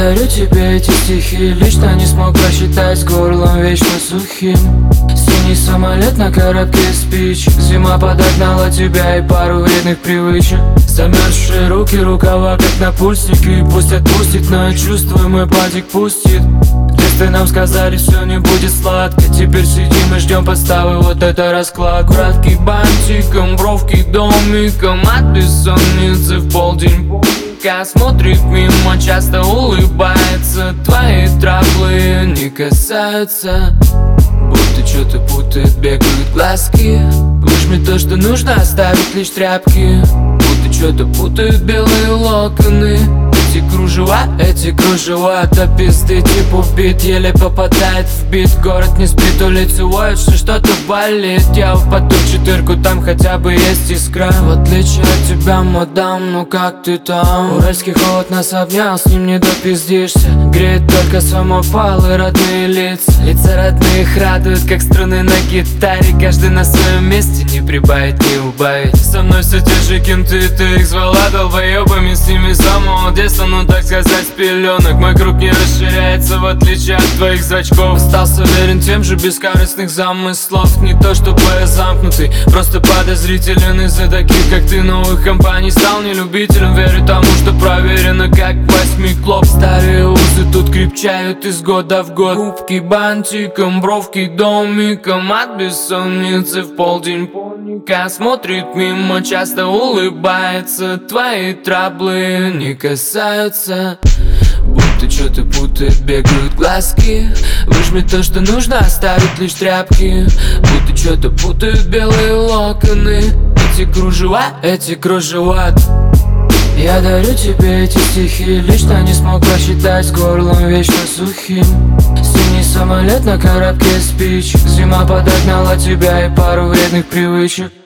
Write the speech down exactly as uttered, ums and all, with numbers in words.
дарю тебе эти стихи, лично не смог просчитать, с горлом вечно сухим. Синий самолет на коробке спичек, зима подогнала тебя и пару вредных привычек. Замерзшие руки, рукава как на пульснике, и пусть отпустит, но я чувствую, мой падик пустит. Тесты нам сказали, все не будет сладко, теперь сидим и ждем подставы, вот это расклад. Краткий бантиком, бровки домиком, от бессонницы в полдень. Смотрит мимо, часто улыбается, твои траблы не касаются. Будто что-то путает, бегают глазки. Выжми то, что нужно, оставить лишь тряпки. Будто что-то путают белые локоны. Эти кружева, эти кружева до пизды, типа бит, еле попадает в бит. Город не спит, улицы воют, что что-то болит. Я в поту четырку, там хотя бы есть искра. В отличие от тебя, мадам, ну как ты там? Уральский холод нас обнял, с ним не допиздишься. Греет только самопал и родные лица. Лица родных радуют, как струны на гитаре. Каждый на своем месте, не прибавить, не убавить. Со мной все те же кенты, ты их звала долбоебами. С ними с самого детства, ну так сказать, с пеленок. Мой круг не расширяется, в отличие от твоих зрачков. Остался верен тем же, без корыстных замыслов. Не то чтобы я замкнутый, просто подозрителен из-за таких, как ты. Новых компаний стал не любителем, верю тому, что проверено, как восьми клоп. Старые узы тут крепчают из года в год. Губки бантиком, бровки домиком, от бессонницы в полдень. Поника смотрит мимо, часто улыбается, твои траблы не касаются. Будто что-то путает, бегают глазки. Выжми то, что нужно, оставить лишь тряпки. Будто что-то путают белые локоны. Эти кружева, эти кружева. Я дарю тебе эти стихи, лично не смог просчитать, с горлом вечно сухим. Синий самолет на коробке спичек, зима подогнала тебя и пару вредных привычек.